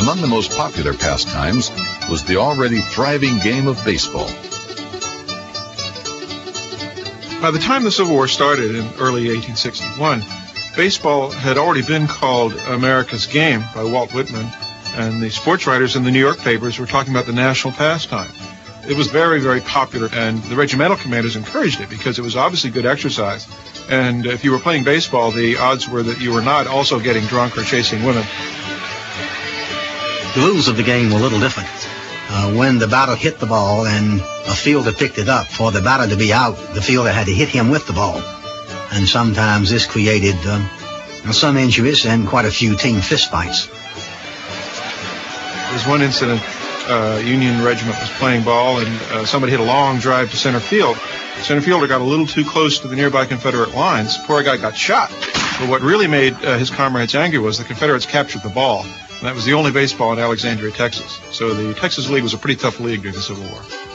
Among the most popular pastimes was the already thriving game of baseball. By the time the Civil War started in early 1861, baseball had already been called America's game by Walt Whitman, and the sports writers in the New York papers were talking about the national pastime. It was very, very popular, and the regimental commanders encouraged it because it was obviously good exercise. And if you were playing baseball, the odds were that you were not also getting drunk or chasing women. The rules of the game were a little different. When the batter hit the ball and a fielder picked it up, for the batter to be out, the fielder had to hit him with the ball. And sometimes this created some injuries and quite a few team fistfights. There was one incident, Union regiment was playing ball, and somebody hit a long drive to center field. The center fielder got a little too close to the nearby Confederate lines. Poor guy got shot. But what really made his comrades angry was the Confederates captured the ball. And that was the only baseball in Alexandria, Texas. So the Texas League was a pretty tough league during the Civil War.